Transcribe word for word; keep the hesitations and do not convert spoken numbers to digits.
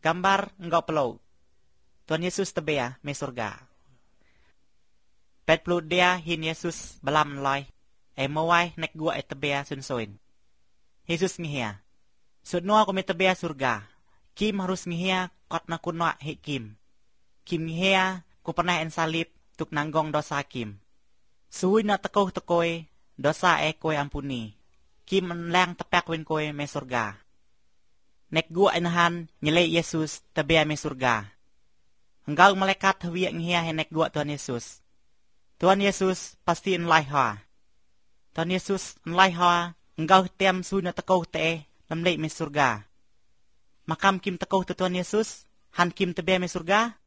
Gambar engkau peluk. Tuhan Yesus tebea me surga. Pet peluk dia hin Yesus belam loy. E mawai nek gua e tebea sun soin. Yesus ngihia. Sud noa ko me tebea surga. Kim harus ngihia kot na kunwa he Kim. Kim ngihia ko pernah en salib tuk nanggong dosa Kim. Suwi na tekoh tekoy dosa e koy ampuni. Kim menlang tepek win koy me surga. Nek gua enahan nyelay Yesus tebea me surga. Engkau malaikat hawi ngihia he nek gua Tuhan Yesus. Tuhan Yesus pasti enlai ha. Tuhan Yesus enlai ha engkau tem suwi na tekoh te lemlay me surga. Makam Kim tekoh tu Tuhan Yesus han Kim tebea me surga.